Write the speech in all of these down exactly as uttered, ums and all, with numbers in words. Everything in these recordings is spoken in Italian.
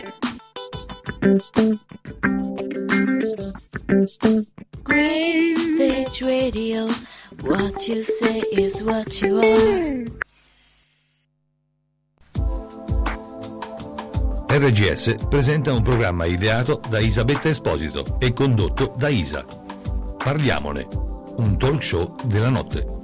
Green Stage Radio, what you say is what you are. R G S presenta un programma ideato da Isabetta Esposito e condotto da Isa. Parliamone, un talk show della notte.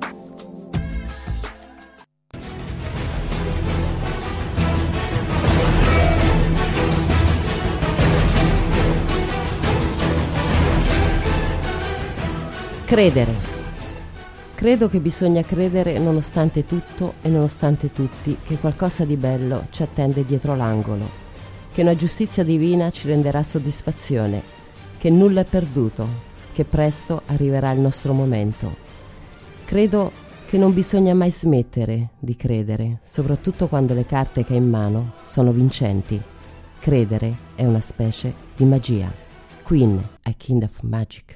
Credere. Credo che bisogna credere nonostante tutto e nonostante tutti che qualcosa di bello ci attende dietro l'angolo, che una giustizia divina ci renderà soddisfazione, che nulla è perduto, che presto arriverà il nostro momento. Credo che non bisogna mai smettere di credere, soprattutto quando le carte che hai in mano sono vincenti. Credere è una specie di magia. Queen, a Kind of Magic.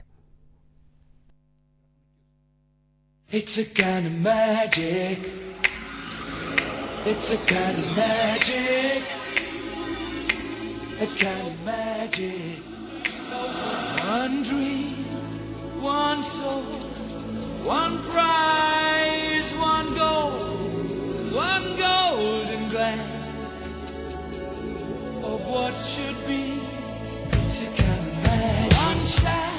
It's a kind of magic. It's a kind of magic. A kind of magic. One dream, one soul, one prize, one goal, one golden glance of what should be. It's a kind of magic. One shot.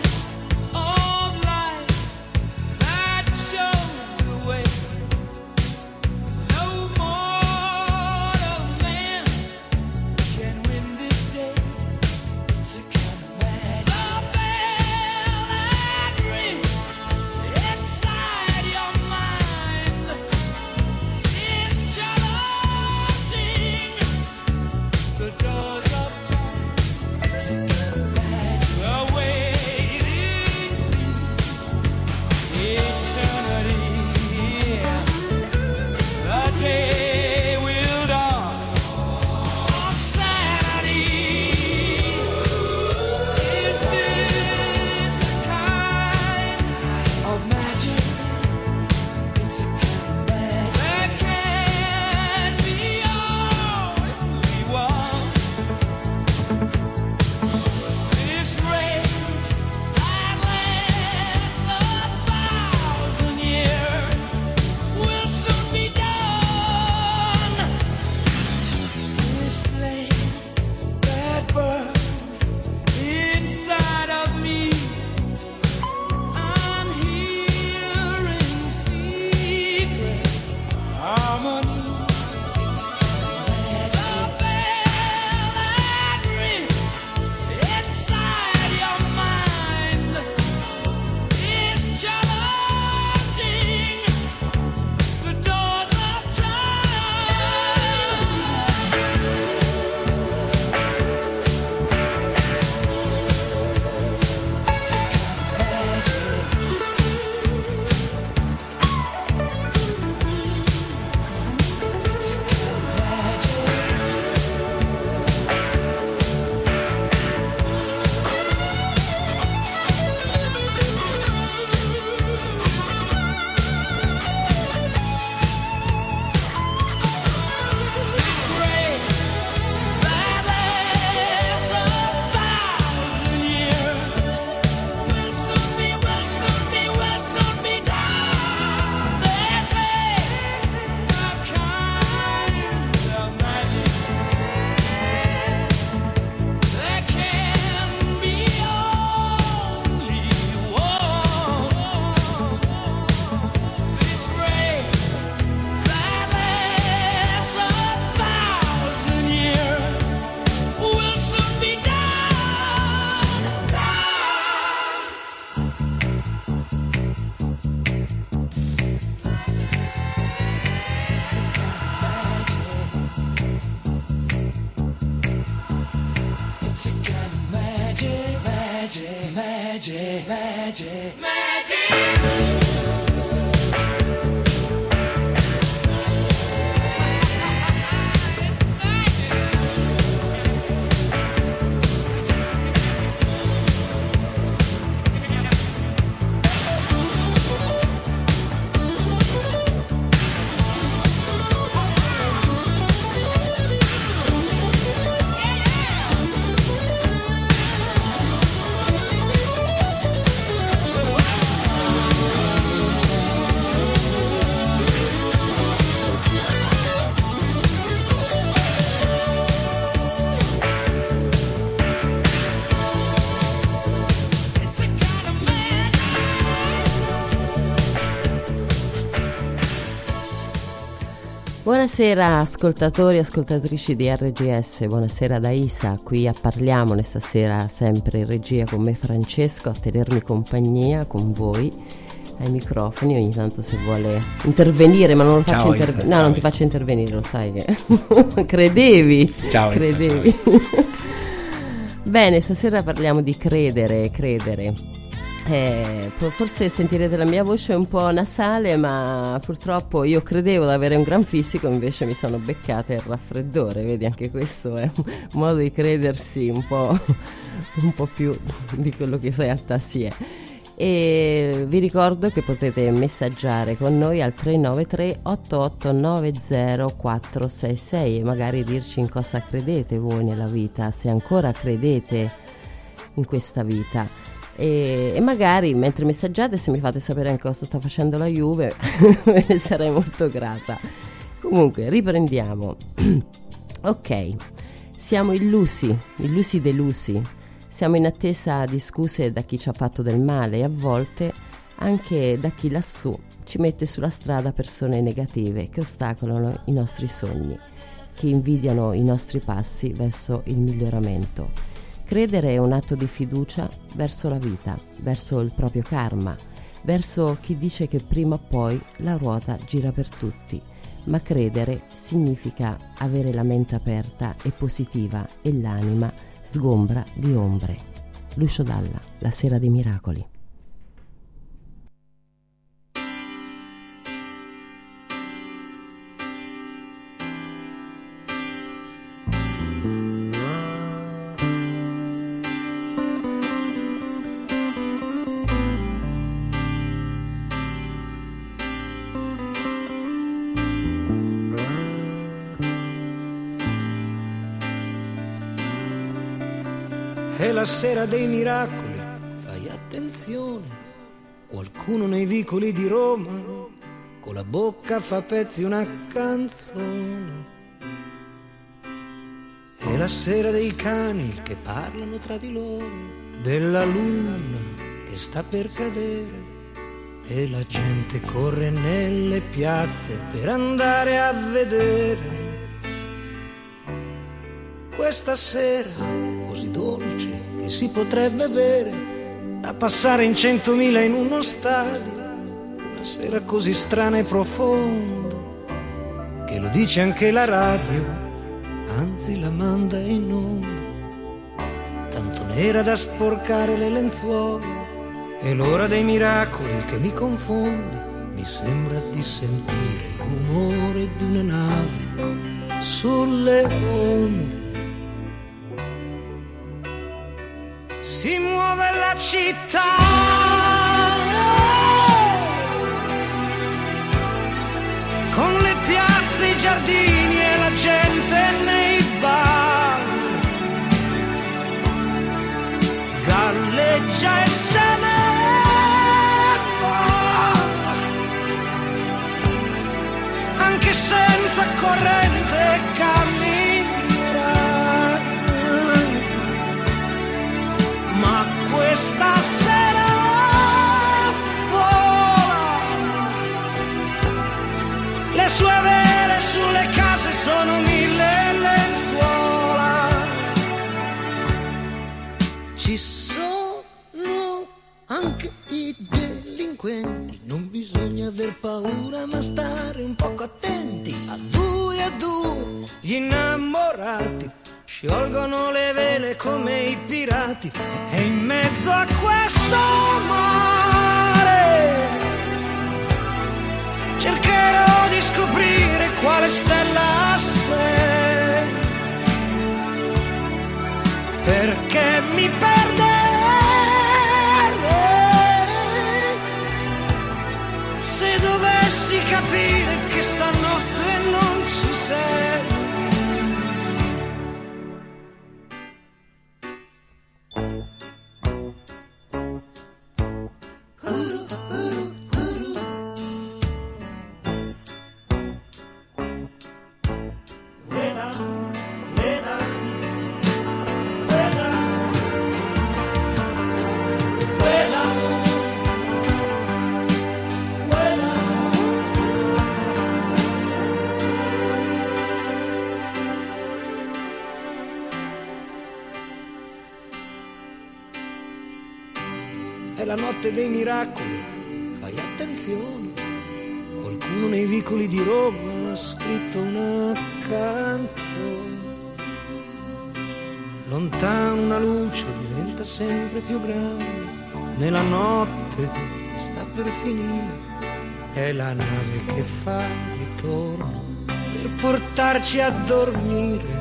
Magic, magic, magic. Buonasera ascoltatori e ascoltatrici di R G S, buonasera da Isa, qui a Parliamone stasera sempre in regia con me Francesco a tenermi compagnia con voi ai microfoni, ogni tanto se vuole intervenire, ma non lo faccio intervenire. No, non ti faccio intervenire, lo sai che credevi. Ciao, credevi. Isa, ciao. Bene, stasera parliamo di credere, credere. Eh, forse sentirete la mia voce un po' nasale, ma purtroppo io credevo di avere un gran fisico, invece mi sono beccata il raffreddore. Vedi, anche questo è un modo di credersi un po', un po' più di quello che in realtà si è. E vi ricordo che potete messaggiare con noi al tre nove tre otto otto nove zero quattro sei sei e magari dirci in cosa credete voi nella vita, se ancora credete in questa vita. E, e magari mentre messaggiate, se mi fate sapere anche cosa sta facendo la Juve, ve ne sarei molto grata. Comunque riprendiamo. Ok, siamo illusi, illusi delusi, siamo in attesa di scuse da chi ci ha fatto del male e a volte anche da chi lassù ci mette sulla strada persone negative che ostacolano i nostri sogni, che invidiano i nostri passi verso il miglioramento. Credere è un atto di fiducia verso la vita, verso il proprio karma, verso chi dice che prima o poi la ruota gira per tutti. Ma credere significa avere la mente aperta e positiva e l'anima sgombra di ombre. Lucio Dalla, La sera dei miracoli. È la sera dei miracoli, fai attenzione, qualcuno nei vicoli di Roma con la bocca fa pezzi una canzone. È la sera dei cani che parlano tra di loro, della luna che sta per cadere, e la gente corre nelle piazze per andare a vedere. Questa sera così dolce che si potrebbe bere, da passare in centomila in uno stadio, una sera così strana e profonda che lo dice anche la radio, anzi la manda in onda, tanto nera da sporcare le lenzuola. È l'ora dei miracoli che mi confonde, mi sembra di sentire il rumore di una nave sulle onde. Si muove la città, con le piazze, i giardini e la gente nei bar, galleggia e se ne va, anche senza corrente camminerà. Ma questa sera vola, le sue vele sulle case sono mille lenzuola. Ci sono anche i delinquenti, non bisogna aver paura ma stare un poco attenti. A due a due gli innamorati sciolgono le vele come i pirati, e in mezzo a questo mare cercherò di scoprire quale stella sei, perché mi perderei se dovessi capire che stanotte non ci sei. è la notte dei miracoli, fai attenzione. Qualcuno nei vicoli di Roma ha scritto una canzone. Lontano una luce diventa sempre più grande, nella notte che sta per finire, è la nave che fa ritorno per portarci a dormire.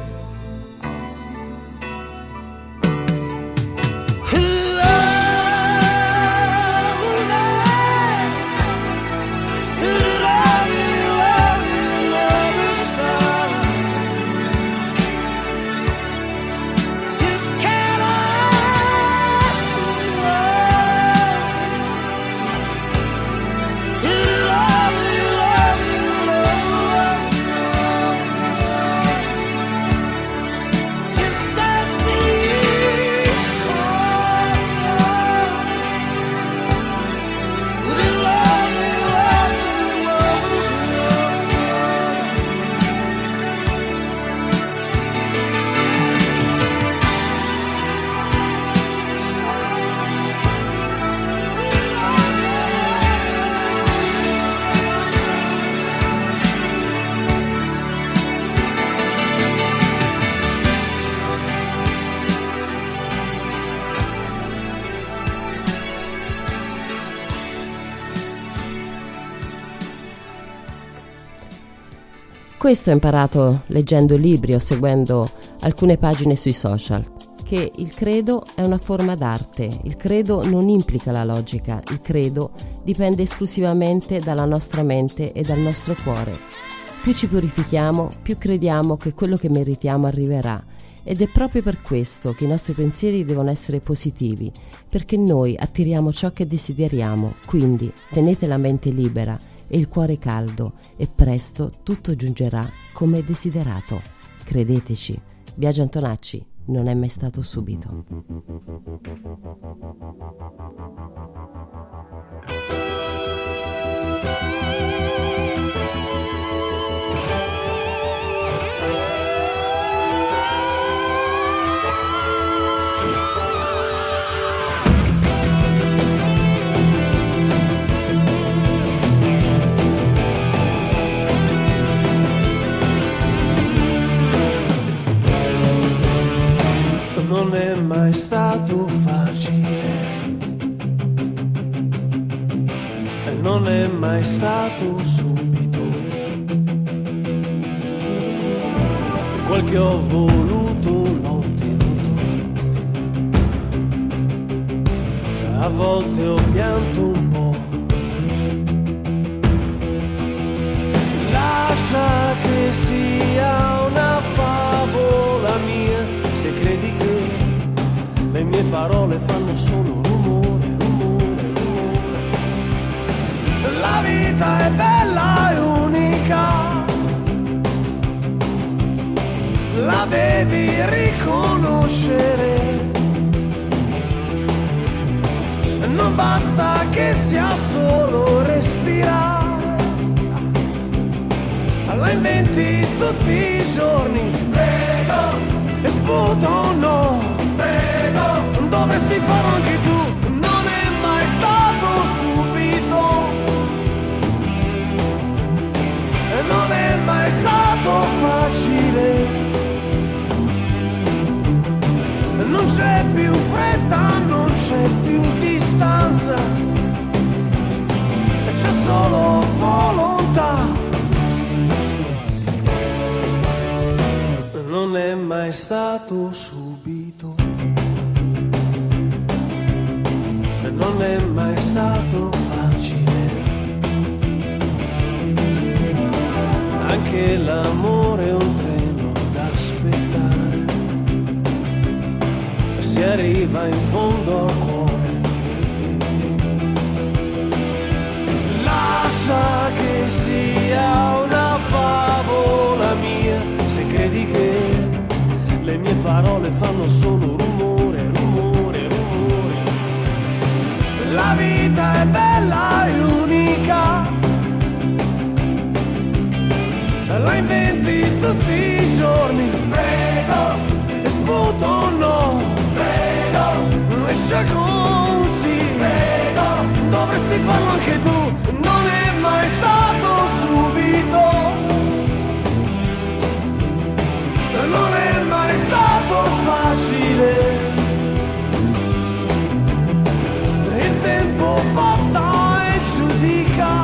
Questo ho imparato leggendo libri o seguendo alcune pagine sui social, che il credo è una forma d'arte, il credo non implica la logica, il credo dipende esclusivamente dalla nostra mente e dal nostro cuore. Più ci purifichiamo, più crediamo che quello che meritiamo arriverà, ed è proprio per questo che i nostri pensieri devono essere positivi, perché noi attiriamo ciò che desideriamo, quindi tenete la mente libera e il cuore caldo e presto tutto giungerà come desiderato. Credeteci, Biagio Antonacci non è mai stato subito. Non è mai stato facile e non è mai stato subito. Quel che ho voluto l'ho ottenuto. A volte ho pianto un po'. Lascia che sia una favola mia, se credi che le mie parole fanno solo rumore, rumore, rumore. La vita è bella e unica, la devi riconoscere. Non basta che sia solo respirare, la inventi tutti i giorni. Prego, e sputo no, prego, dovresti farlo anche tu. Non è mai stato subito e non è mai stato facile. Non c'è più fretta, non c'è più distanza, c'è solo volontà. Non è mai stato subito e non è mai stato facile. Anche l'amore è un treno da aspettare, si arriva in fondo al cuore. Lascia che sia una favola mia, se credi che le mie parole fanno solo rumore, rumore, rumore. La vita è bella e unica, la inventi tutti i giorni. Prego, e sputo no, prego, e sciacquon sì, prego. Dovresti farlo anche tu, non è mai stato subito, non è mai stato facile. Il tempo passa e giudica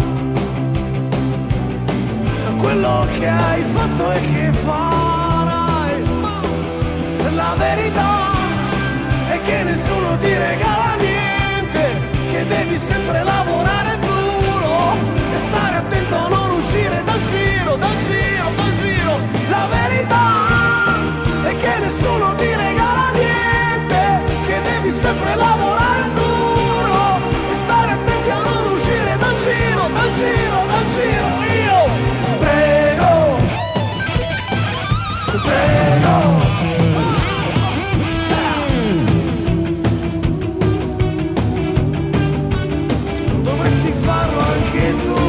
quello che hai fatto e che farai. La verità è che nessuno ti regala niente, che devi sempre lavorare duro e stare attento a non uscire dal giro, dal giro, dal giro. La verità è che nessuno ti regala niente, che devi sempre lavorare duro e stare attenti a non uscire dal giro, dal giro, dal giro. Io prego, prego. Dovresti farlo anche tu.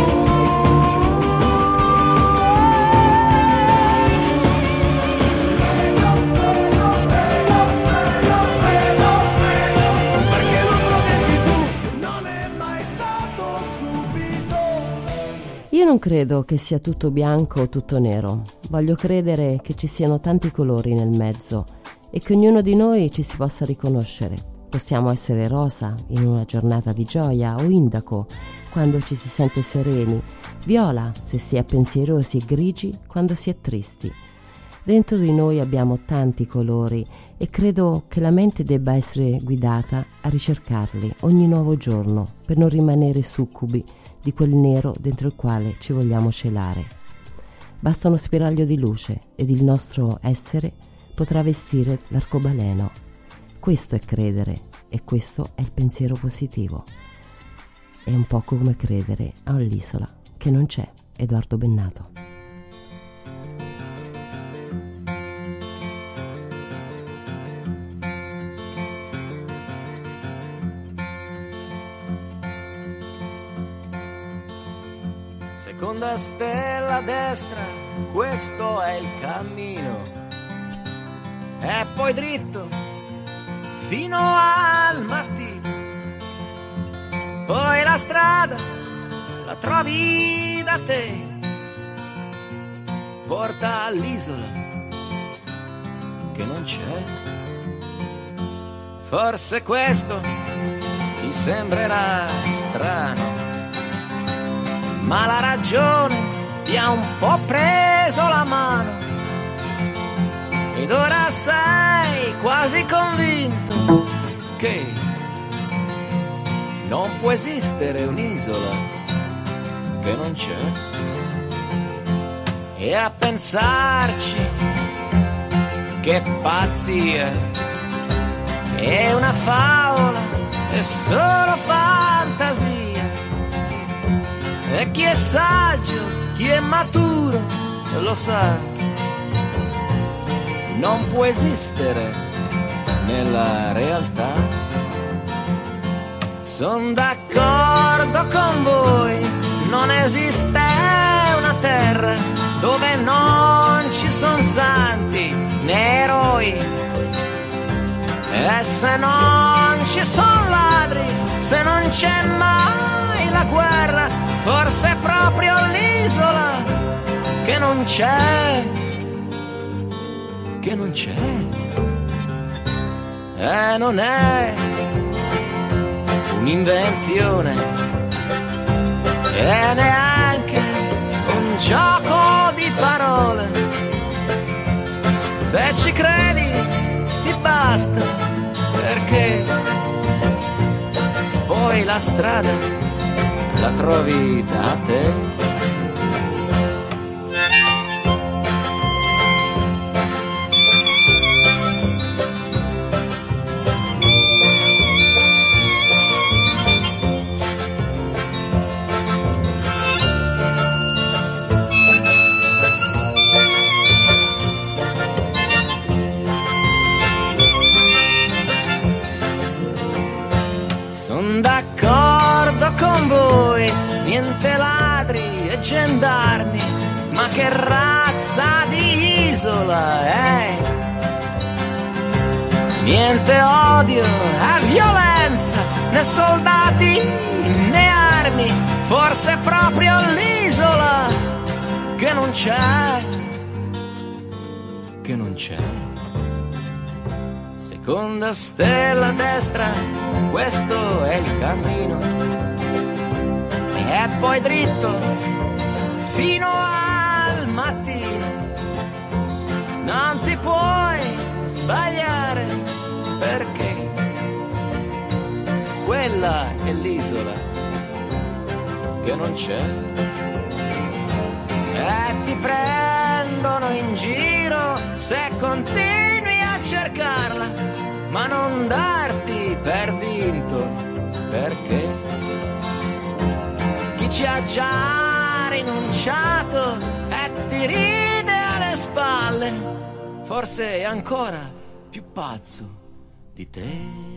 Perché lo protetti tu, non è mai stato subito. Io non credo che sia tutto bianco o tutto nero. Voglio credere che ci siano tanti colori nel mezzo e che ognuno di noi ci si possa riconoscere. Possiamo essere rosa in una giornata di gioia o indaco quando ci si sente sereni, viola se si è pensierosi e grigi quando si è tristi. Dentro di noi abbiamo tanti colori e credo che la mente debba essere guidata a ricercarli ogni nuovo giorno per non rimanere succubi di quel nero dentro il quale ci vogliamo celare. Basta uno spiraglio di luce ed il nostro essere potrà vestire l'arcobaleno. Questo è credere e questo è il pensiero positivo. È un po' come credere all'isola che non c'è. Edoardo Bennato. Seconda stella a destra, questo è il cammino, e poi dritto fino al mattino. Poi la strada la trovi da te, porta all'isola che non c'è. Forse questo ti sembrerà strano, ma la ragione ti ha un po' preso la mano ed ora sei quasi convinto che non può esistere un'isola che non c'è. E a pensarci, che pazzia, è una favola, è solo fantasia. E chi è saggio, chi è maturo, lo sa, non può esistere nella realtà. Son d'accordo con voi, non esiste una terra dove non ci son santi né eroi. E se non ci son ladri, se non c'è mai la guerra, forse è proprio l'isola che non c'è, che non c'è. E non è un'invenzione e neanche un gioco di parole. Se ci credi ti basta, perché poi la strada la trovi da te. Son d'accordo con voi, niente ladri e gendarmi, ma che razza di isola è? Niente odio e violenza, né soldati né armi, forse proprio l'isola che non c'è, che non c'è. Seconda stella a destra, questo è il cammino, e poi dritto fino al mattino. Non ti puoi sbagliare, perché quella è l'isola che non c'è. E ti prendono in giro se continui a cercarla, ma non darti per vinto, perché chi ci ha già rinunciato e ti ride alle spalle, forse è ancora più pazzo di te.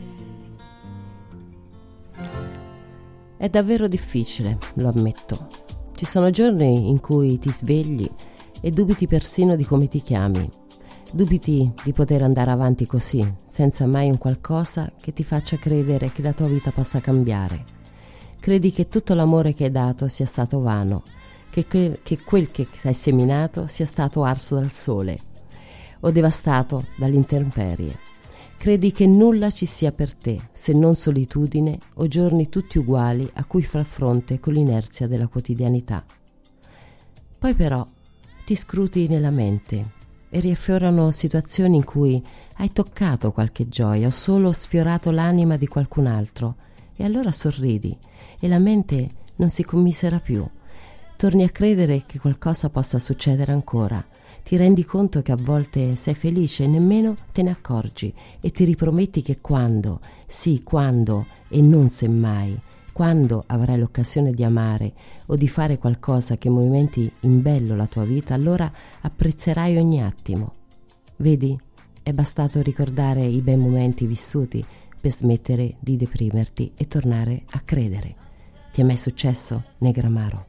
È davvero difficile, lo ammetto. Ci sono giorni in cui ti svegli e dubiti persino di come ti chiami. Dubiti di poter andare avanti così, senza mai un qualcosa che ti faccia credere che la tua vita possa cambiare. Credi che tutto l'amore che hai dato sia stato vano, che, que- che quel che hai seminato sia stato arso dal sole o devastato dalle intemperie. Credi che nulla ci sia per te, se non solitudine o giorni tutti uguali a cui far fronte con l'inerzia della quotidianità. Poi però ti scruti nella mente e riaffiorano situazioni in cui hai toccato qualche gioia o solo sfiorato l'anima di qualcun altro, e allora sorridi e la mente non si commisera più. Torni a credere che qualcosa possa succedere ancora. Ti rendi conto che a volte sei felice e nemmeno te ne accorgi, e ti riprometti che quando, sì quando e non semmai, quando avrai l'occasione di amare o di fare qualcosa che movimenti in bello la tua vita, allora apprezzerai ogni attimo. Vedi, è bastato ricordare i bei momenti vissuti per smettere di deprimerti e tornare a credere. Ti è mai successo, Negramaro?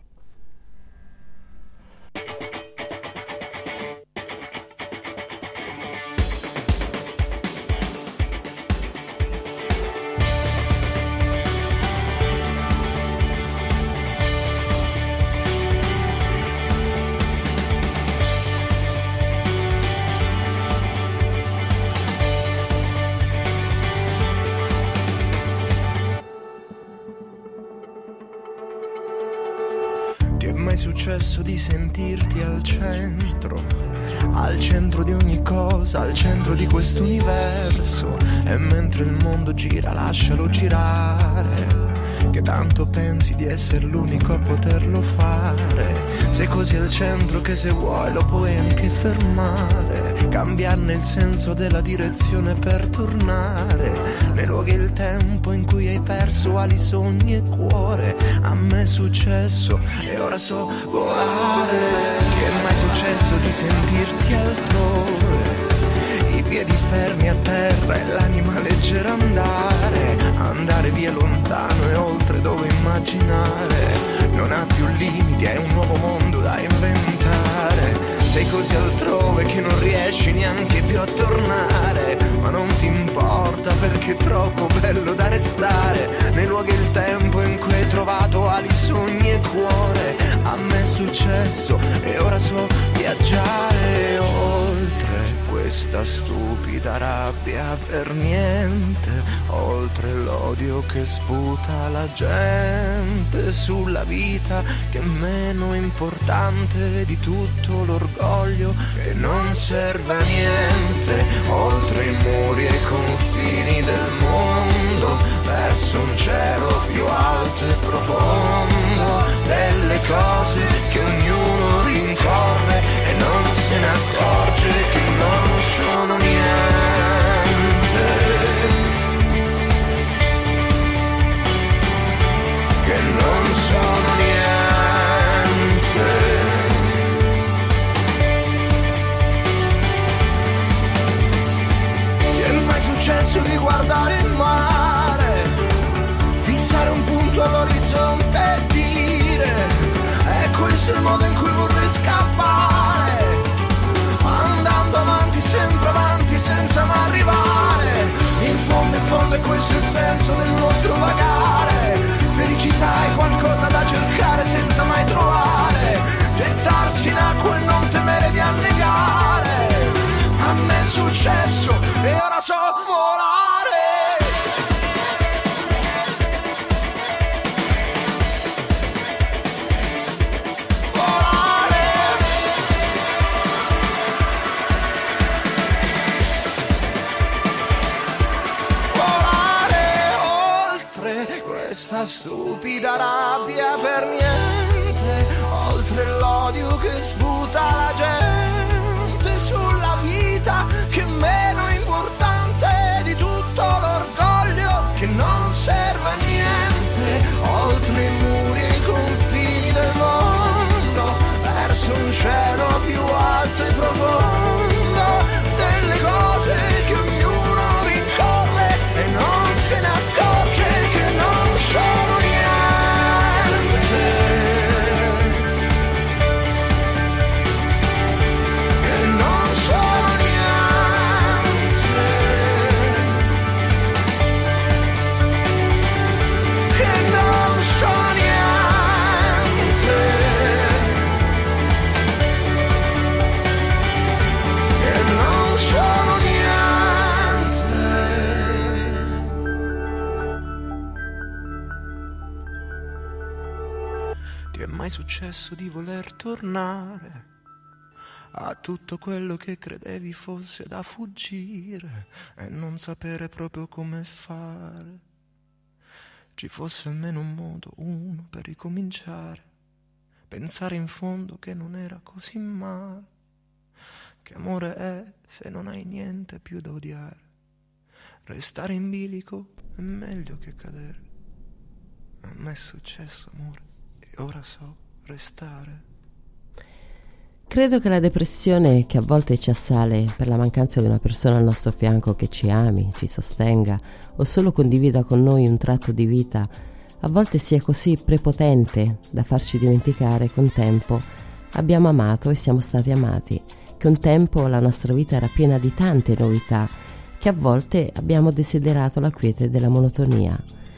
Successo di sentirti al centro, al centro di ogni cosa, al centro di quest'universo, e mentre il mondo gira lascialo girare, che tanto pensi di essere l'unico a poterlo fare. Sei così al centro che se vuoi lo puoi anche fermare, cambiarne il senso della direzione per tornare nei luoghi e il tempo in cui hai perso ali, sogni e cuore. A me è successo e ora so volare. Che è mai successo di sentirti altrove, i piedi fermi a terra e l'anima leggera andare, andare via lontano e oltre dove immaginare non ha più limiti, è un nuovo mondo da inventare. Sei così altrove che non riesci neanche più a tornare, ma non ti importa perché è troppo bello da restare nei luoghi e il tempo in cui hai trovato ali, sogni e cuore. A me è successo e ora so viaggiare oltre questa stupida rabbia per niente, oltre l'odio che sputa la gente sulla vita, che è meno importante di tutto l'orgoglio che non serve a niente, oltre i muri e i confini del mondo, verso un cielo più alto e profondo, delle cose che ognuno rincorre e non se ne accorge che non sono niente, che non sono niente. Ti è mai successo di guardare il mare, fissare un punto all'orizzonte e dire: è questo il modo in cui vorrei scappare, andando avanti, sempre avanti, senza mai arrivare. In fondo, in fondo è questo il senso del nostro vagare, felicità successo e ora so volare. Volare. Volare oltre questa stupida rabbia per niente, oltre l'odio che sputa la gente sulla vita, che è meno importante di tutto l'orgoglio che non serve a niente, oltre i muri e i confini del mondo, verso un cielo più alto e profondo, delle cose che ognuno rincorre e non se ne accorge che non sono niente. Ti è mai successo di voler tornare a tutto quello che credevi fosse da fuggire e non sapere proprio come fare? Ci fosse almeno un modo, uno, per ricominciare, pensare in fondo che non era così male. Che amore è se non hai niente più da odiare? Restare in bilico è meglio che cadere. A me è successo, amore, e ora so restare. Credo che la depressione che a volte ci assale per la mancanza di una persona al nostro fianco che ci ami, ci sostenga o solo condivida con noi un tratto di vita, a volte sia così prepotente da farci dimenticare che un tempo abbiamo amato e siamo stati amati, che un tempo la nostra vita era piena di tante novità, che a volte abbiamo desiderato la quiete della monotonia.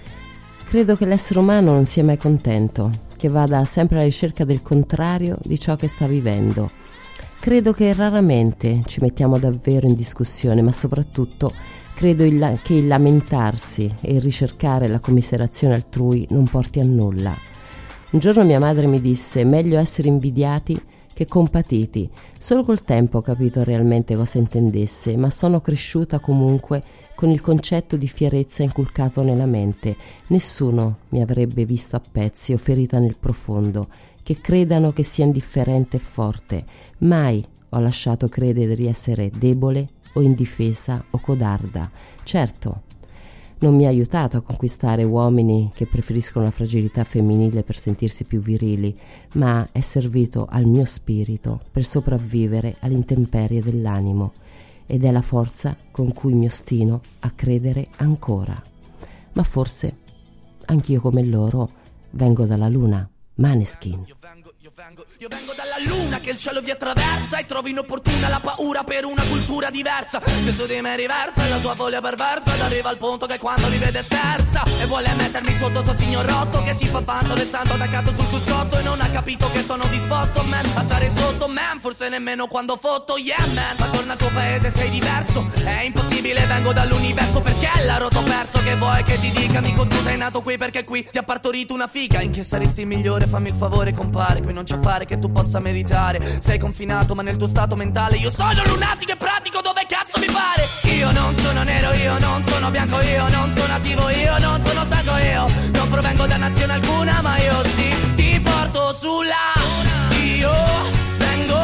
Credo che l'essere umano non sia mai contento, che vada sempre alla ricerca del contrario di ciò che sta vivendo. Credo che raramente ci mettiamo davvero in discussione, ma soprattutto credo il la- che il lamentarsi e il ricercare la commiserazione altrui non porti a nulla. Un giorno mia madre mi disse: meglio essere invidiati che compatiti. Solo col tempo ho capito realmente cosa intendesse, ma sono cresciuta comunque con il concetto di fierezza inculcato nella mente. Nessuno mi avrebbe visto a pezzi o ferita nel profondo, che credano che sia indifferente e forte. Mai ho lasciato credere di essere debole o indifesa o codarda. Certo, non mi ha aiutato a conquistare uomini che preferiscono la fragilità femminile per sentirsi più virili, ma è servito al mio spirito per sopravvivere all'intemperie dell'animo, ed è la forza con cui mi ostino a credere ancora. Ma forse anch'io come loro vengo dalla luna. Maneskin. Io vengo, io vengo, io vengo dalla luna che il cielo vi attraversa e trovo inopportuna la paura per una cultura diversa. Che su di me riversa e la tua voglia perversa ed arriva al punto che quando li vede sterza e vuole mettermi sotto suo signor rotto che si fa bando del santo attaccato sul cruscotto e non ha capito che sono disposto, man, a stare sotto, man, forse nemmeno quando fotto, yeah, man. Ma torna al tuo paese, sei diverso, è impossibile, vengo dall'universo, perché è la roto perso che vuoi che ti dica, amico, tu sei nato qui perché qui ti ha partorito una figa, in che saresti il migliore. Fammi il favore, compare, qui non c'è affare che tu possa meritare. Sei confinato ma nel tuo stato mentale io sono lunatico e pratico dove cazzo mi pare. Io non sono nero, io non sono bianco, io non sono attivo, io non sono stanco, io non provengo da nazione alcuna, ma io sì, ti porto sulla luna. Io vengo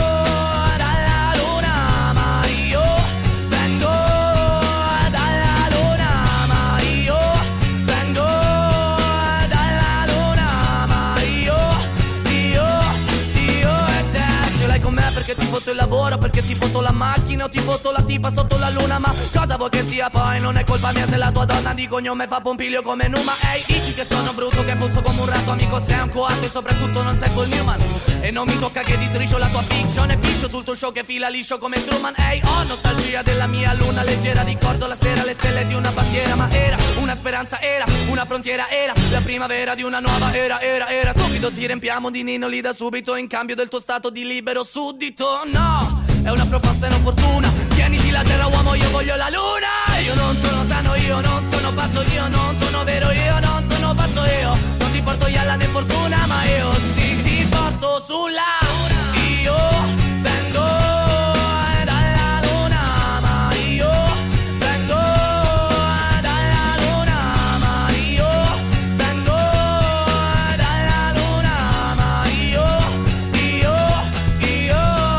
dalla luna, ma io vengo dalla luna, ma io vengo dalla luna, ma io, io, io e te. Ce l'hai con me perché ti foto il lavoro, perché ti foto la macchina o ti foto la tipa sotto la luna, ma cosa vuoi che sia poi? Non è colpa mia se la tua donna di cognome fa Pompilio come Numa. Ehi, dici che sono brutto, che puzzo come un ratto, amico sei un coatto e soprattutto non sei Paul Newman. E non mi tocca che distriscio la tua fiction e piscio sul tuo show che fila liscio come Truman. Ehi, ho nostalgia della mia luna leggera, ricordo la sera le stelle di una bandiera, ma era una speranza, era una frontiera, era la primavera di una nuova era, era, era. Subito ti riempiamo di ninoli da subito in cambio del tuo stato di libero suddito. No, è una proposta inopportuna. tieniti la terra uomo, io voglio la luna. Io non sono sano, io non sono pazzo, io non sono vero, io non sono pazzo, io non ti porto ialla né fortuna, ma io sì ti porto sulla luna. Io vengo dalla luna, ma io vengo dalla luna, ma io vengo dalla luna, ma io, io, io.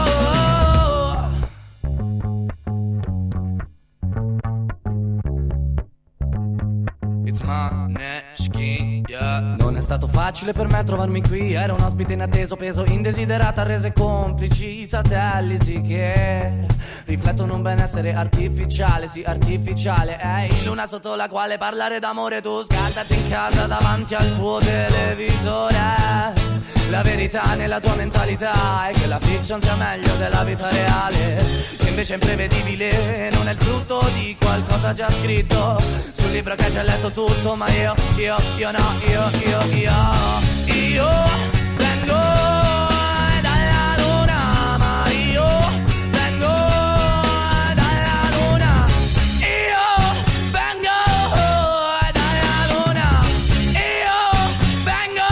It's Måneskin, yeah. Non è stato facile per me trovarmi qui, ero un ospite inatteso, peso indesiderata, rese complici i satelliti che riflettono un benessere artificiale, sì artificiale. Ehi, luna sotto la quale parlare d'amore, tu scaldati in casa davanti al tuo televisore. La verità nella tua mentalità è che la fiction sia meglio della vita reale, che invece è imprevedibile, non è il frutto di qualcosa già scritto sul libro che hai già letto tutto. Ma io, io, io no, io, io, io, io vengo dalla luna, ma io vengo dalla luna, io vengo dalla luna, io vengo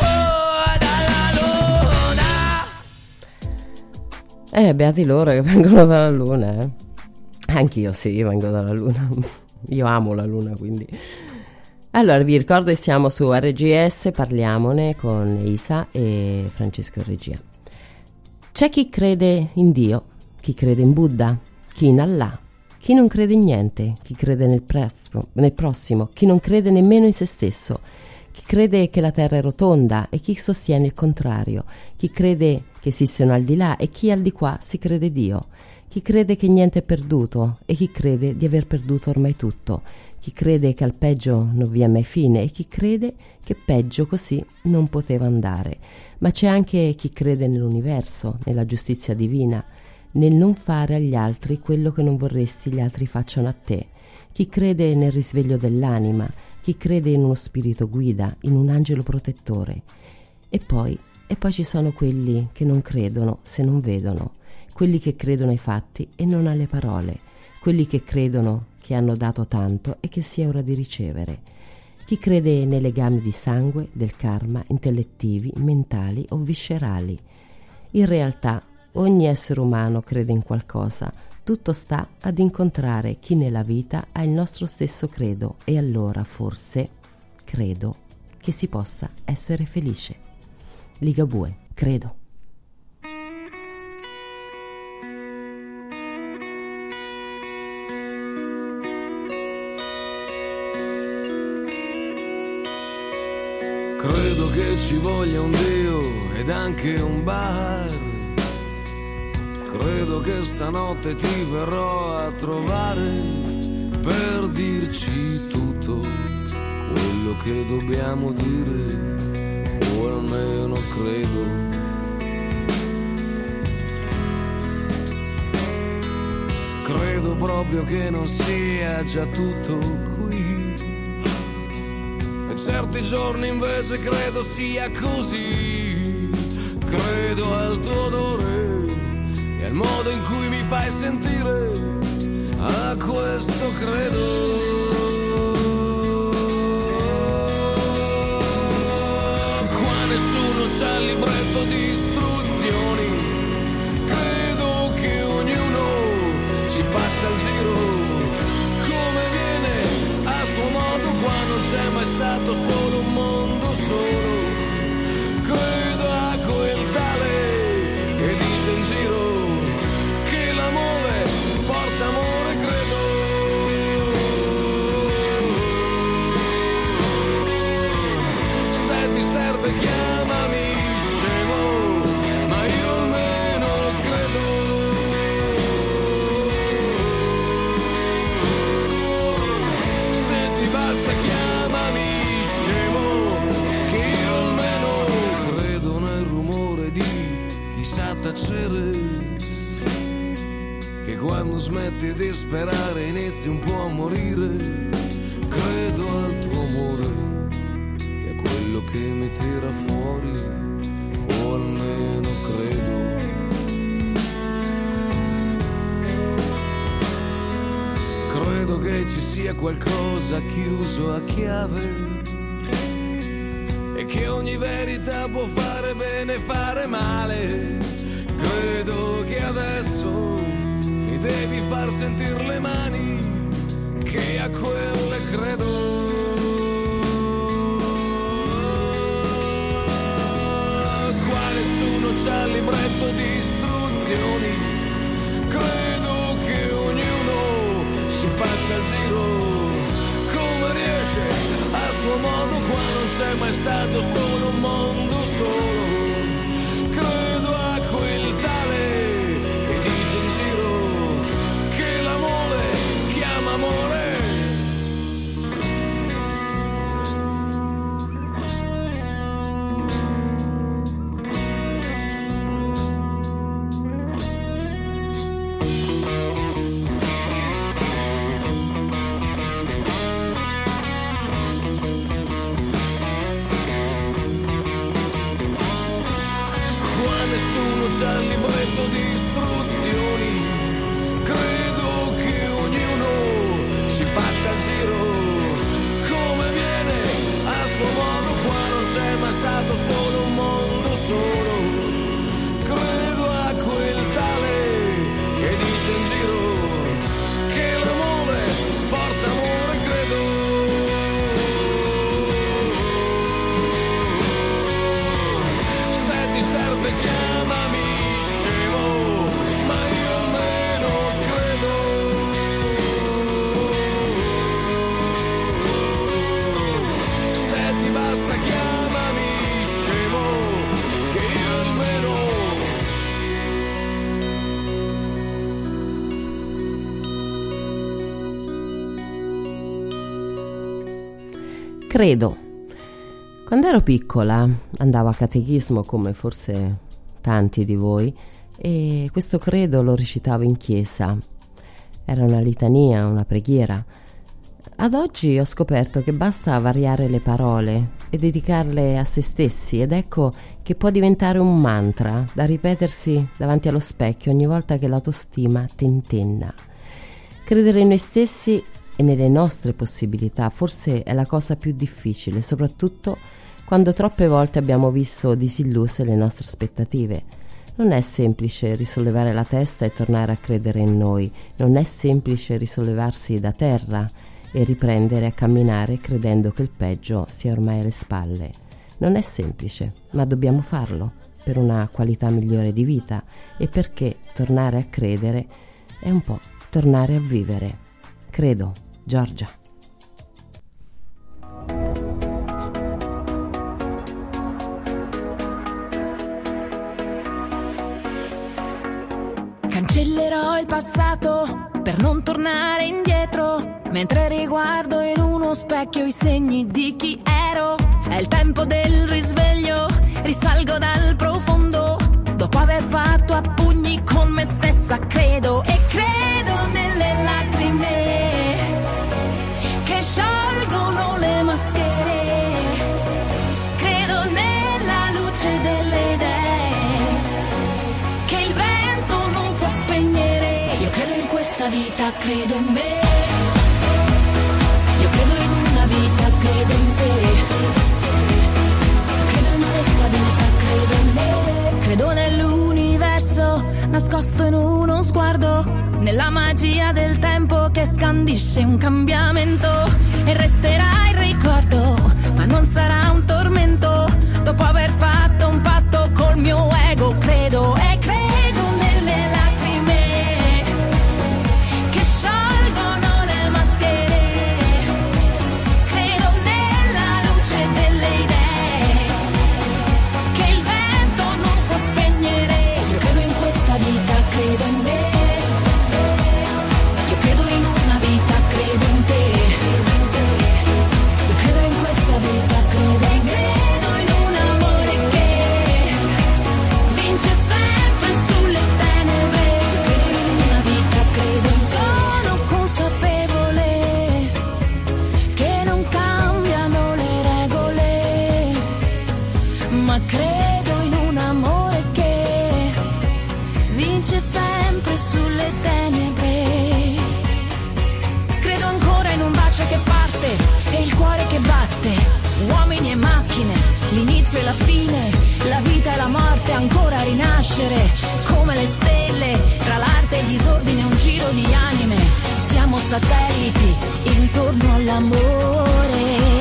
dalla luna. Eh, beati loro che vengono dalla luna, eh. Anch'io sì, vengo dalla luna. Io amo la luna, quindi. Allora, vi ricordo che siamo su R G S, parliamone con Isa e Francesco in regia. C'è chi crede in Dio, chi crede in Buddha, chi in Allah, chi non crede in niente, chi crede nel, presto, nel prossimo, chi non crede nemmeno in se stesso, chi crede che la terra è rotonda e chi sostiene il contrario, chi crede che esiste un al di là e chi al di qua si crede Dio, chi crede che niente è perduto e chi crede di aver perduto ormai tutto, chi crede che al peggio non vi è mai fine e chi crede che peggio così non poteva andare. Ma c'è anche chi crede nell'universo, nella giustizia divina, nel non fare agli altri quello che non vorresti gli altri facciano a te, chi crede nel risveglio dell'anima, chi crede in uno spirito guida, in un angelo protettore. E poi, e poi ci sono quelli che non credono se non vedono, quelli che credono ai fatti e non alle parole, quelli che credono che hanno dato tanto e che sia ora di ricevere. Chi crede nei legami di sangue, del karma, intellettivi, mentali o viscerali. In realtà ogni essere umano crede in qualcosa, tutto sta ad incontrare chi nella vita ha il nostro stesso credo e allora forse credo che si possa essere felice. Ligabue, credo. Credo che ci voglia un Dio ed anche un bar. Credo che stanotte ti verrò a trovare per dirci tutto quello che dobbiamo dire, o almeno credo. Credo proprio che non sia già tutto qui. Certi giorni invece credo sia così. Credo al tuo odore e al modo in cui mi fai sentire. A questo credo. Qua nessuno c'ha il libretto di istruzioni. Credo che ognuno si faccia il giro qua, non c'è mai stato solo un mondo solo. Credo a quel tale che dice in giro che l'amore porta amore, credo. Se ti serve chiamami scemo, ma io almeno credo. Basta chiamami scemo, che io almeno credo nel rumore di chi sa tacere, che quando smetti di sperare inizi un po' a morire. Credo al tuo amore e a quello che mi tira fuori, o almeno credo. credo che ci sia qualcosa chiuso a chiave e che ogni verità può fare bene e fare male. Credo che adesso mi devi far sentire le mani, che a quelle credo. Qua nessuno c'ha il libretto di istruzioni, credo che ognuno si faccia il giro come riesce a suo modo. Qua non c'è mai stato solo un mondo solo, credo a quel tale che dice in giro che l'amore chiama amore. C'è il libretto di istruzioni, credo che ognuno si faccia il giro come viene a suo modo. Qua non c'è mai stato solo un mondo solo, credo a quel tale che dice in giro che l'amore porta amore, credo. Se ti serve chiamami, credo. Quando ero piccola andavo a catechismo, come forse tanti di voi, e questo credo lo recitavo in chiesa. Era una litania, una preghiera. Ad oggi ho scoperto che basta variare le parole e dedicarle a se stessi, ed ecco che può diventare un mantra da ripetersi davanti allo specchio ogni volta che l'autostima tentenna. Credere in noi stessi e nelle nostre possibilità forse è la cosa più difficile, soprattutto quando troppe volte abbiamo visto disilluse le nostre aspettative. Non è semplice risollevare la testa e tornare a credere in noi, non è semplice risollevarsi da terra e riprendere a camminare credendo che il peggio sia ormai alle spalle. Non è semplice, ma dobbiamo farlo per una qualità migliore di vita e perché tornare a credere è un po' tornare a vivere. Credo, Giorgia. Cancellerò il passato per non tornare indietro, mentre riguardo in uno specchio i segni di chi ero. È il tempo del risveglio, risalgo dal profondo, dopo aver fatto a pugni con me stessa, credo. E credo nelle lacrime che sciolgono le maschere, credo nella luce delle idee che il vento non può spegnere. Io credo in questa vita, credo in me, io credo in una vita, credo in te, credo in questa vita, credo in me, credo nell'universo nascosto in uno sguardo, nella magia del tempo che scandisce un cambiamento. E resterà il ricordo, ma non sarà un tormento, dopo aver fatto un patto col mio ego, credo. E credo nelle lacrime che sciolgono le maschere, credo nella luce delle idee che il vento non può spegnere. Io credo in questa vita, credo in me, io credo in una vita, credo in te, io credo in questa vita, credo in me. il cuore che batte, uomini e macchine, l'inizio e la fine, la vita e la morte, ancora rinascere, come le stelle, tra l'arte e il disordine un giro di anime, siamo satelliti intorno all'amore,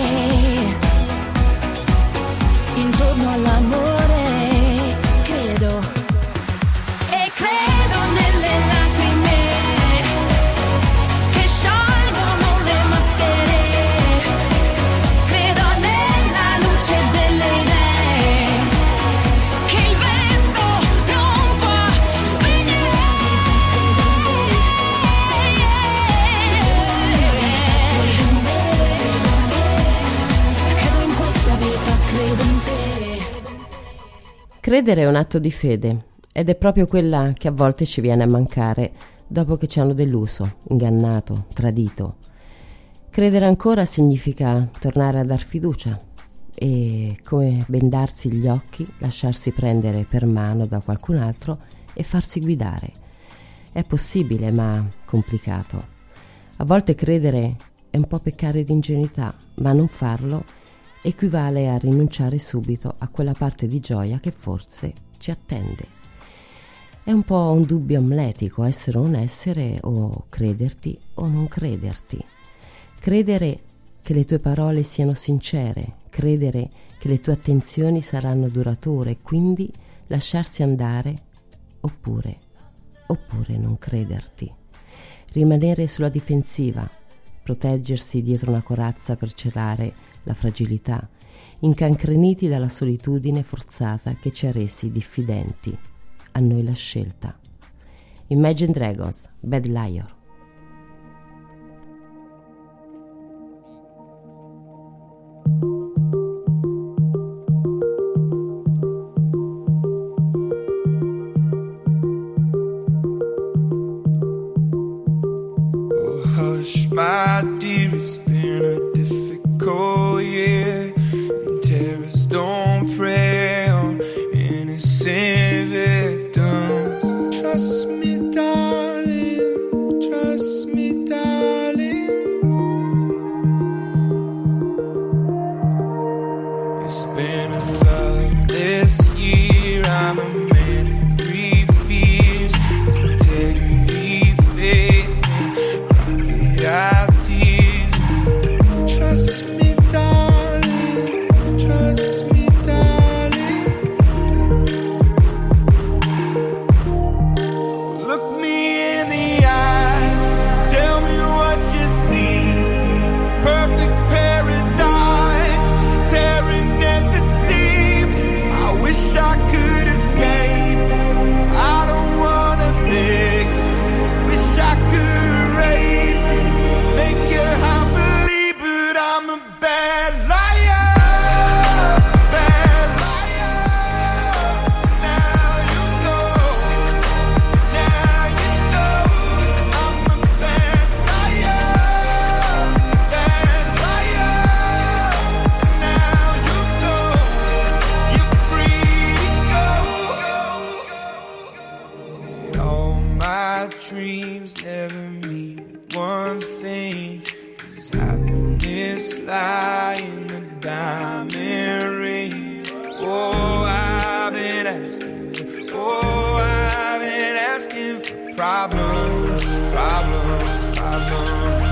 intorno all'amore, credo, e credo nelle lacrime che sciolgono le maschere, credo nella luce delle idee che il vento non può spegnere, credo in questa vita, credo in te. Credere è un atto di fede ed è proprio quella che a volte ci viene a mancare dopo che ci hanno deluso, ingannato, tradito. Credere ancora significa tornare a dar fiducia e, come bendarsi gli occhi, lasciarsi prendere per mano da qualcun altro e farsi guidare. È possibile, ma complicato. A volte credere è un po' peccare di ingenuità, ma non farlo equivale a rinunciare subito a quella parte di gioia che forse ci attende. È un po' un dubbio amletico, essere o non essere, o crederti o non crederti. Credere che le tue parole siano sincere, credere che le tue attenzioni saranno durature, quindi lasciarsi andare, oppure, oppure non crederti. Rimanere sulla difensiva, proteggersi dietro una corazza per celare la fragilità, incancreniti dalla solitudine forzata che ci ha resi diffidenti. A noi la scelta. Imagine Dragons, Bad Liar. Oh, hush, my dear, it's been a difficult year, and terrorists don't prey on innocent victims. Trust me, darling, trust me, darling. It's been a loveless year, I'm a man of three fears, integrity, faith, and crocodile tears. Trust me, darling, trust me, darling. So look me in the eyes, tell me what you see. Perfect paradise, tearing at the seams. I wish I could escape, I don't wanna fake. Wish I could erase it, make you happily, but I'm a bad liar, bad liar. Now you know, now you know, I'm a bad liar, bad liar. Now you know, you're free to go. All my dreams never mean one thing. Does happiness lie in a diamond ring? Oh, I've been asking, oh, I've been asking for problems, problems, problems.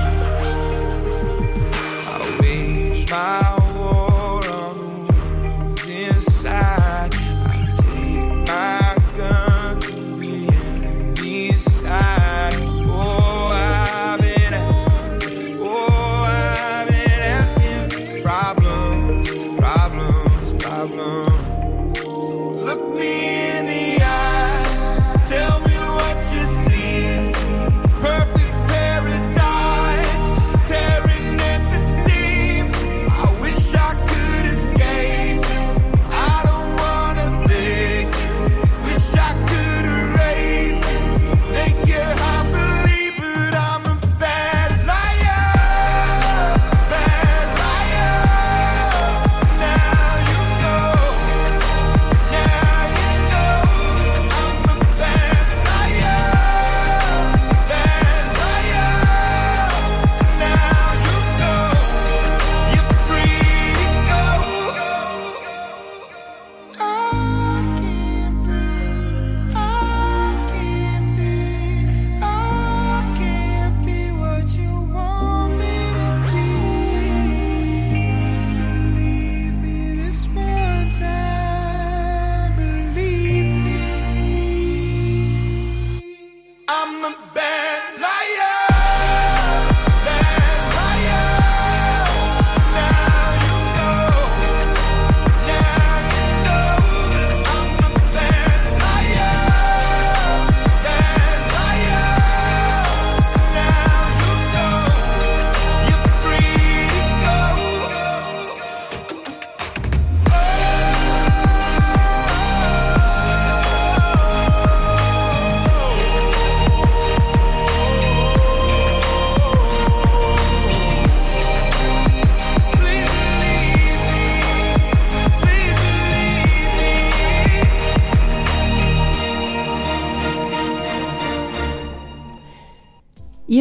I wage my war on the ones inside. I take my gun to the enemy's side. Oh, I've been asking, oh, I've been asking for problems, problems, problems. So look me in the eyes, tell me what you see.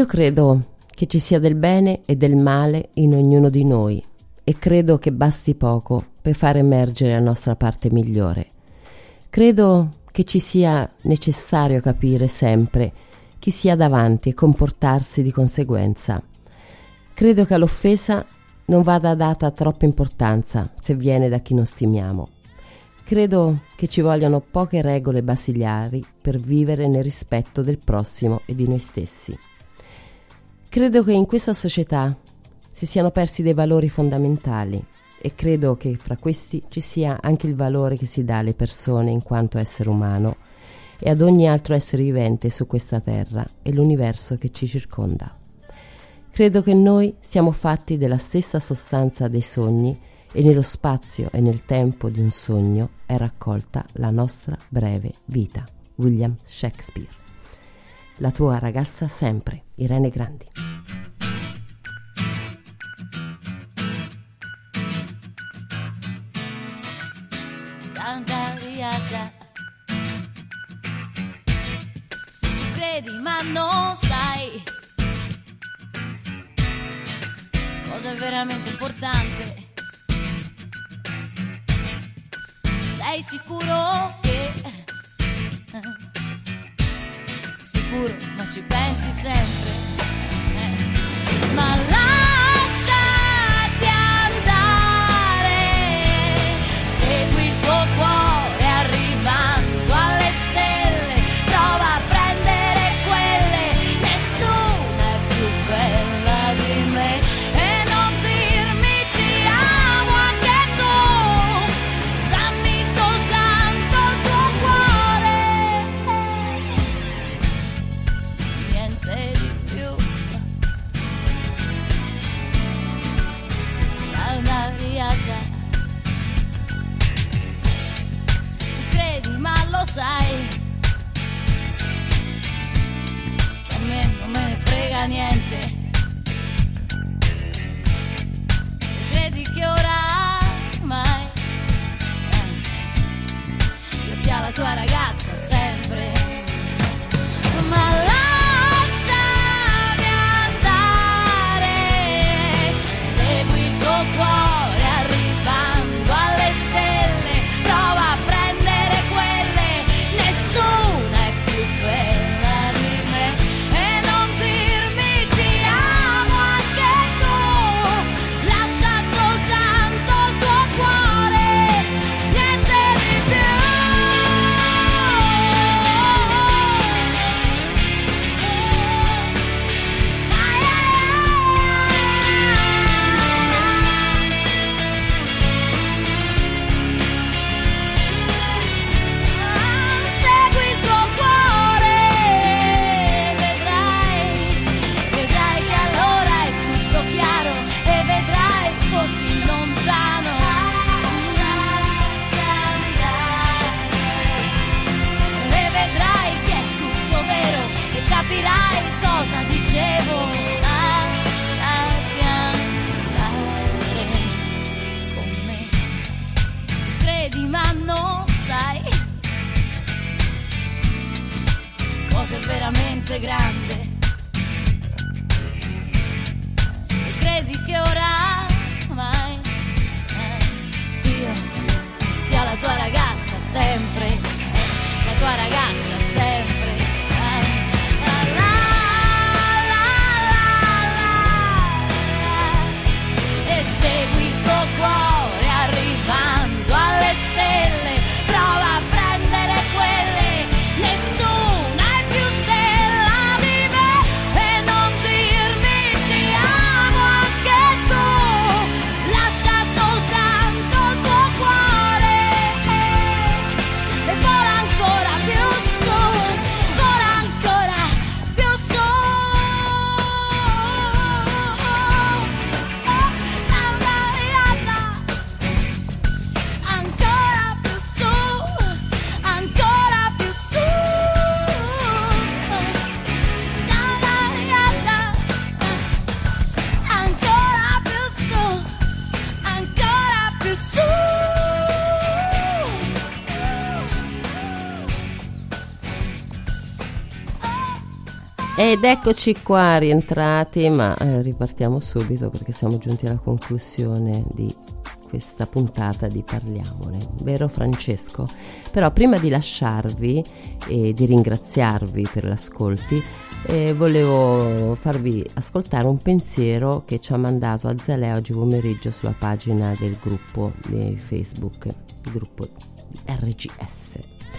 Io credo che ci sia del bene e del male in ognuno di noi e credo che basti poco per far emergere la nostra parte migliore. Credo che ci sia necessario capire sempre chi si ha davanti e comportarsi di conseguenza. Credo che all'offesa non vada data troppa importanza se viene da chi non stimiamo. Credo che ci vogliano poche regole basilari per vivere nel rispetto del prossimo e di noi stessi. Credo che in questa società si siano persi dei valori fondamentali e credo che fra questi ci sia anche il valore che si dà alle persone in quanto essere umano e ad ogni altro essere vivente su questa terra e l'universo che ci circonda. Credo che noi siamo fatti della stessa sostanza dei sogni e nello spazio e nel tempo di un sogno è raccolta la nostra breve vita. William Shakespeare. La tua ragazza sempre, Irene Grandi. Credi ma non sai cosa è veramente importante. Sei sicuro che sicuro ma ci pensi sempre eh. Ma lasciati andare, segui il tuo cuore arrivando alle stelle, prova a prendere quelle, nessuna è più bella di me. E non dirmi ti amo anche tu, dammi soltanto il tuo cuore, niente di più. Una riata, tu credi ma lo sai che a me non me ne frega niente. Credi che oramai eh, io sia la tua ragazza sempre, ma lasciami andare, segui il tuo cuore arrivando alle stelle, prova a prendere quelle, nessuna è più bella di me. E non dirmi ti amo anche tu, lascia soltanto il tuo cuore, niente di più. Segui il tuo cuore, vedrai, vedrai che allora è tutto chiaro e vedrai così lontano. E vedrai che è tutto vero e capirai cosa dicevo. Lasciati andare con me. Credi ma non sai cosa è veramente grande. E credi che oramai eh, io sia la tua ragazza sempre, eh, la tua ragazza sempre. eh. La, la, la, la, la. E segui il tuo cuore arrivando alle stelle, prova a prendere quelle, nessuna è più stella di me. E non dirmi ti amo anche tu, lascia soltanto il tuo cuore e vola ancora più su. Ed eccoci qua rientrati, ma eh, ripartiamo subito perché siamo giunti alla conclusione di questa puntata di Parliamone, vero Francesco? Però prima di lasciarvi e di ringraziarvi per l'ascolti, eh, volevo farvi ascoltare un pensiero che ci ha mandato Azalea oggi pomeriggio sulla pagina del gruppo di Facebook, il gruppo R G S.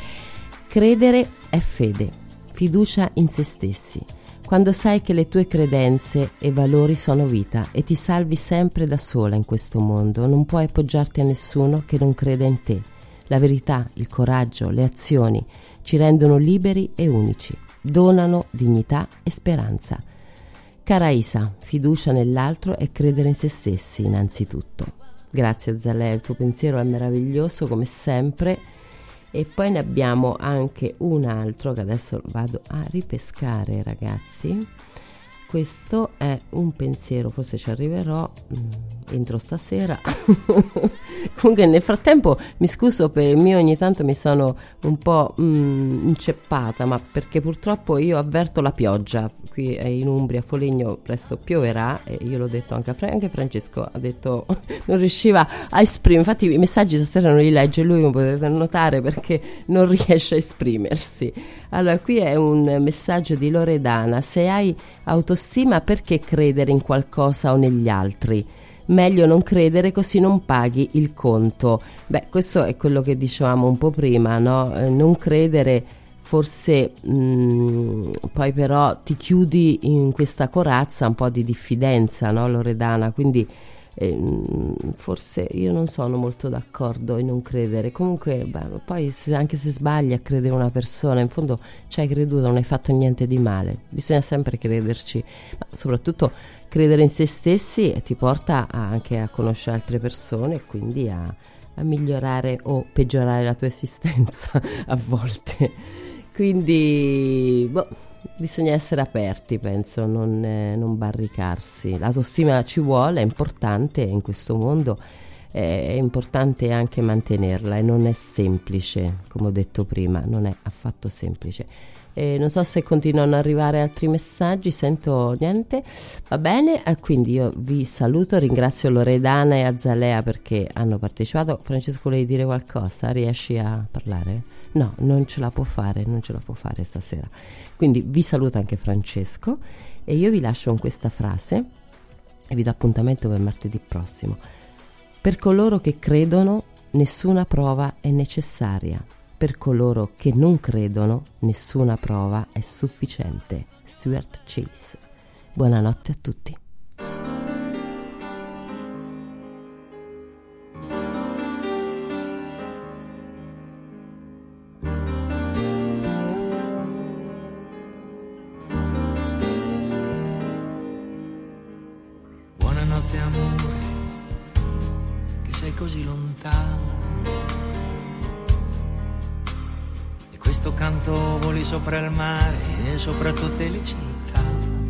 Credere è fede, fiducia in se stessi. Quando sai che le tue credenze e valori sono vita e ti salvi sempre da sola in questo mondo, non puoi appoggiarti a nessuno che non creda in te. La verità, il coraggio, le azioni ci rendono liberi e unici, donano dignità e speranza. Cara Isa, fiducia nell'altro e credere in se stessi innanzitutto. Grazie Zalea, il tuo pensiero è meraviglioso come sempre. E poi ne abbiamo anche un altro che adesso vado a ripescare, ragazzi. Questo è un pensiero, forse ci arriverò mh, entro stasera. Comunque nel frattempo mi scuso per il mio, ogni tanto mi sono un po' mh, inceppata, ma perché purtroppo io avverto la pioggia. Qui in Umbria, Foligno, presto pioverà, e io l'ho detto anche a Fra- anche Francesco ha detto non riusciva a esprimere, infatti i messaggi stasera non li legge lui, come potete notare, perché non riesce a esprimersi. Allora qui è un messaggio di Loredana: se hai autostima perché credere in qualcosa o negli altri? Meglio non credere, così non paghi il conto. Beh, questo è quello che dicevamo un po' prima, no? Eh, non credere, forse mh, poi però ti chiudi in questa corazza un po' di diffidenza, no Loredana? Quindi eh, forse io non sono molto d'accordo in non credere. Comunque beh, poi se, anche se sbagli a credere una persona, in fondo ci hai creduto, non hai fatto niente di male. Bisogna sempre crederci, ma soprattutto credere in se stessi ti porta anche a conoscere altre persone e quindi a, a migliorare o peggiorare la tua esistenza a volte. Quindi boh, bisogna essere aperti, penso, non, eh, non barricarsi. L'autostima ci vuole, è importante in questo mondo, eh, è importante anche mantenerla e non è semplice, come ho detto prima, non è affatto semplice. Eh, non so se continuano ad arrivare altri messaggi, sento niente, va bene, eh, quindi io vi saluto, ringrazio Loredana e Azalea perché hanno partecipato. Francesco, volevi dire qualcosa? Riesci a parlare? No, non ce la può fare, non ce la può fare stasera. Quindi vi saluto anche Francesco e io vi lascio con questa frase e vi do appuntamento per martedì prossimo. Per coloro che credono, nessuna prova è necessaria. Per coloro che non credono, nessuna prova è sufficiente. Stuart Chase. Buonanotte a tutti. Buonanotte amore, che sei così lontano. Questo canto voli sopra il mare e sopra tutte le città,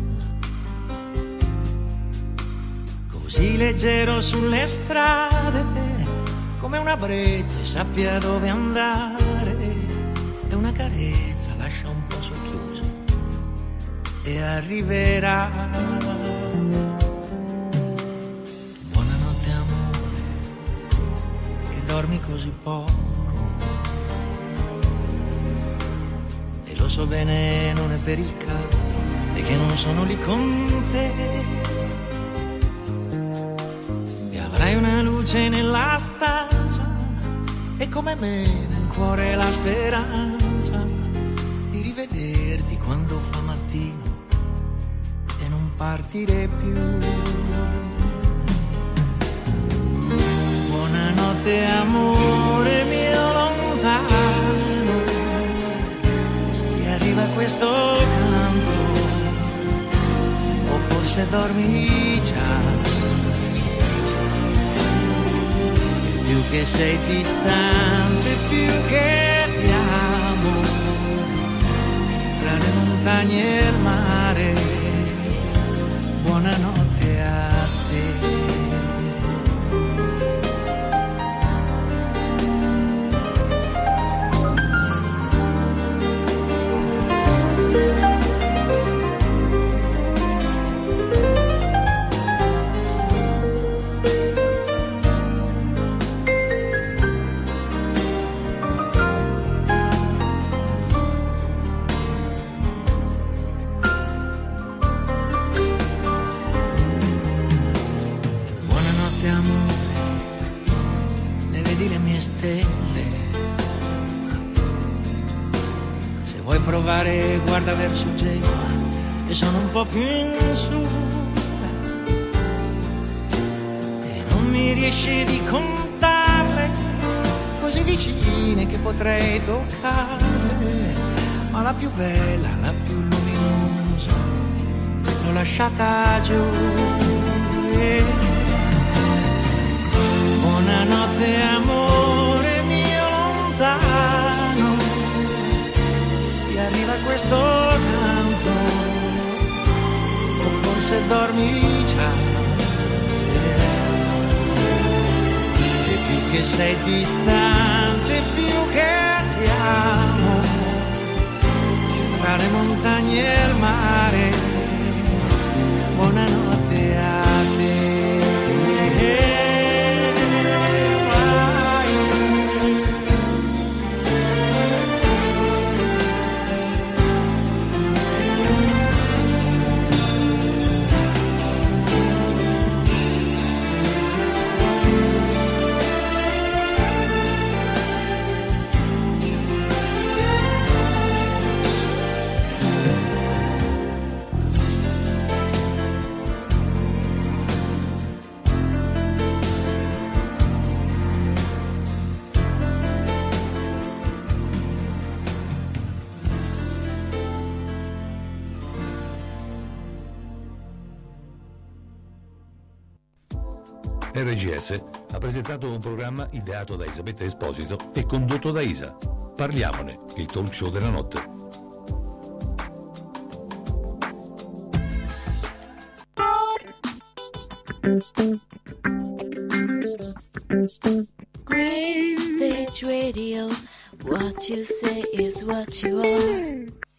così leggero sulle strade, come una brezza e sappia dove andare, e una carezza lascia un po' socchiuso e arriverà. Buonanotte amore, che dormi così poco. Lo so bene, non è per il caldo e che non sono lì con te. E avrai una luce nella stanza e come me nel cuore la speranza di rivederti quando fa mattino e non partire più. Buonanotte amore mio lontano, arriva questo canto, o forse dormi già, e più che sei distante, più che ti amo, tra le montagne e il mare, buonanotte a te. stelle. Se vuoi provare guarda verso Genova e sono un po' più in su, e non mi riesci di contarle, così vicine che potrei toccarle, ma la più bella, la più luminosa l'ho lasciata giù. E buonanotte amore mio lontano, ti arriva questo canto, o forse dormi già, e più che sei distante più che ti amo, tra le montagne e il mare, buonanotte a te. R G S ha presentato un programma ideato da Isabetta Esposito e condotto da Isa. Parliamone, il talk show della notte. Green Stage Radio, what you say is what you are.